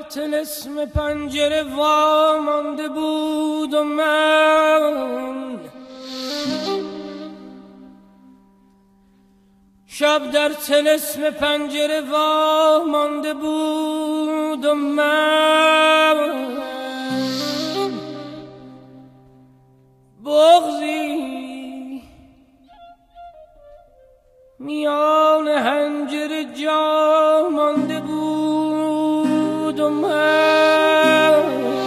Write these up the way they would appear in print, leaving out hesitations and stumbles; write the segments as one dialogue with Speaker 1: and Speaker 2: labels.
Speaker 1: طلسم پنجره وامانده بود و من شب در طلسم پنجره وامانده بود و من بغضی میان حنجره جا مانده بود و من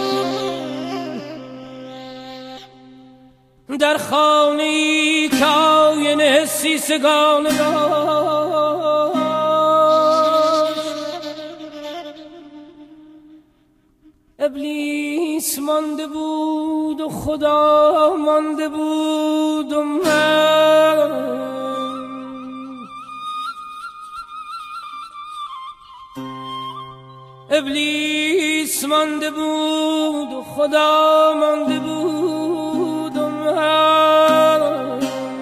Speaker 1: در خانه‌ای که آینه حسی سگانه داشت ابلیس مانده بود و خدا مانده بود و من ابلیس مانده بود و خدا مانده بود و من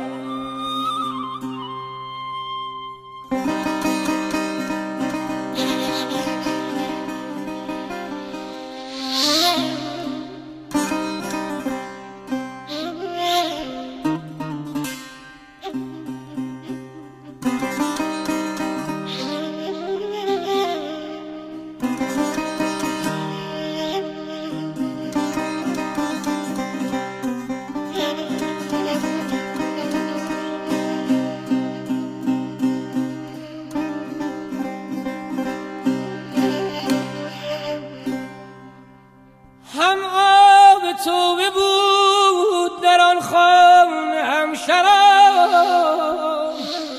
Speaker 1: هم آب توبه بود در آن خانه هم شراب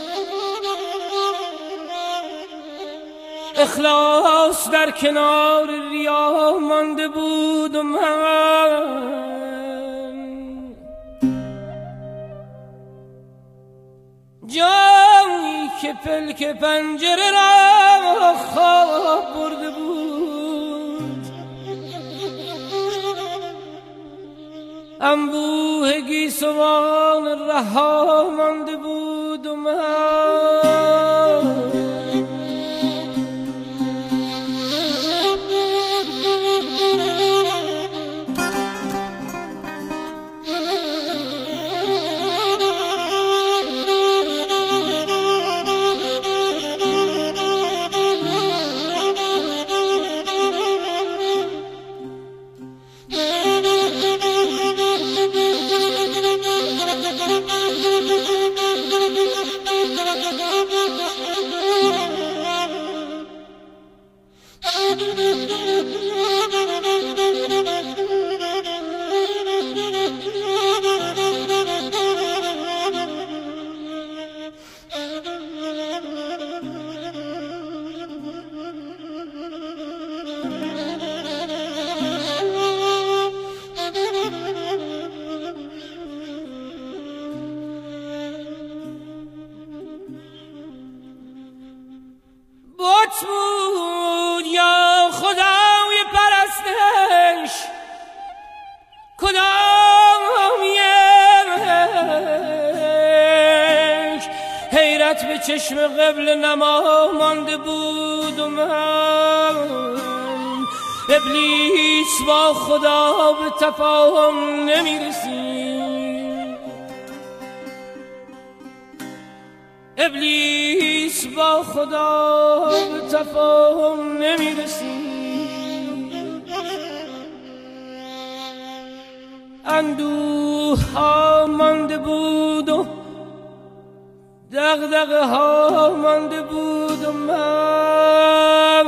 Speaker 1: اخلاص در کنار ریا مانده بود و من جایی که پلک پنجره را خواب برده بود انبوه گیسوان رها مانده بود و من بود یا خدای پرستش کدام یک حیرت به چشم قبل نما مانده بود و من ابلیس با خدا به تفاهم نمیرسید ابلیس با خدا به تفاهم نمیرسید اندوه ها مانده بود و دغدغه ها مانده بود و من